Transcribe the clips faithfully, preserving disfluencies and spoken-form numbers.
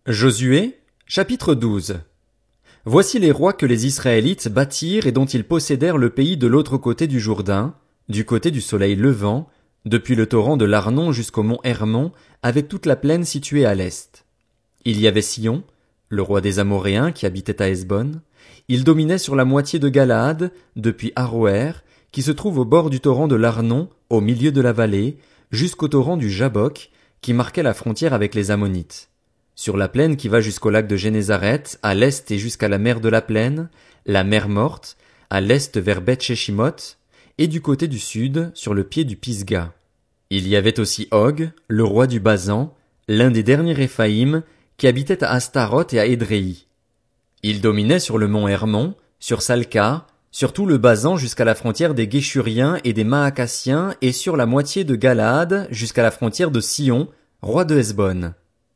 Josué, chapitre douze. Voici les rois que les Israélites bâtirent et dont ils possédèrent le pays de l'autre côté du Jourdain, du côté du soleil levant, depuis le torrent de l'Arnon jusqu'au mont Hermon, avec toute la plaine située à l'est. Il y avait Sihon, le roi des Amoréens qui habitait à Hesbon. Il dominait sur la moitié de Galaad, depuis Aroër, qui se trouve au bord du torrent de l'Arnon, au milieu de la vallée, jusqu'au torrent du Jabbok, qui marquait la frontière avec les Ammonites. Sur la plaine qui va jusqu'au lac de Génézareth, à l'est et jusqu'à la mer de la plaine, la mer morte, à l'est vers Beth-Sheshimoth, et du côté du sud, sur le pied du Pisga. Il y avait aussi Og, le roi du Basan, l'un des derniers Réphaïm, qui habitait à Astaroth et à Édréi. Il dominait sur le mont Hermon, sur Salca, sur tout le Basan jusqu'à la frontière des Guéshuriens et des Maacassiens et sur la moitié de Galaad jusqu'à la frontière de Sihon, roi de Hesbon.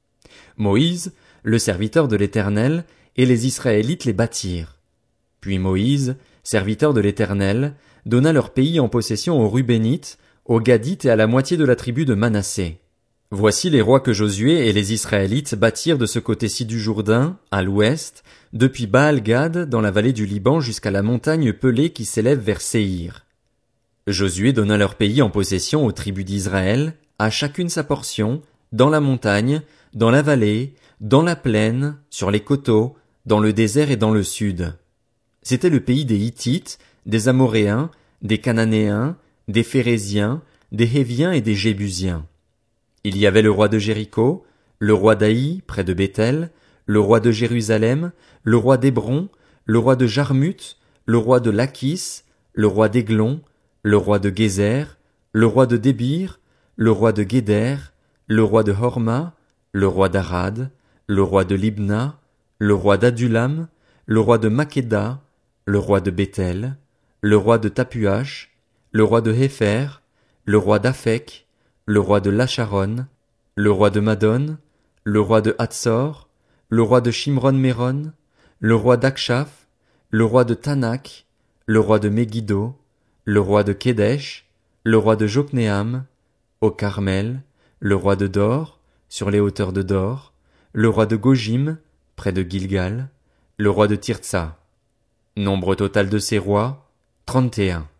Moïse, le serviteur de l'Éternel, et les Israélites les bâtirent. Puis Moïse, serviteur de l'Éternel, donna leur pays en possession aux Rubénites, aux Gadites et à la moitié de la tribu de Manassé. Voici les rois que Josué et les Israélites bâtirent de ce côté-ci du Jourdain, à l'ouest, depuis Baal-Gad dans la vallée du Liban jusqu'à la montagne pelée qui s'élève vers Séhir. Josué donna leur pays en possession aux tribus d'Israël, à chacune sa portion, dans la montagne, dans la vallée, dans la plaine, sur les coteaux, dans le désert et dans le sud. C'était le pays des Hittites, des Amoréens, des Cananéens, des Phéréziens, des Héviens et des Jébusiens. Il y avait le roi de Jéricho, le roi d'Aï, près de Béthel, le roi de Jérusalem, le roi d'Hébron, le roi de Jarmuth, le roi de Lachis, le roi d'Églon, le roi de Gézer, le roi de Débir, le roi de Guéder, le roi de Horma, le roi d'Arad, le roi de Libna, le roi d'Adulam, le roi de Makkéda, le roi de Béthel, le roi de Tapuach, le roi de Hépher, le roi d'Aphek, le roi de Lacharon, le roi de Madon, le roi de Hatsor, le roi de Shimron-Méron, le roi d'Akshaph, le roi de Tanak, le roi de Megiddo, le roi de Kédesh, le roi de Joknéam, au Carmel, le roi de Dor, sur les hauteurs de Dor, le roi de Gojim, près de Gilgal, le roi de Tirtsa. Nombre total de ces rois, trente et un.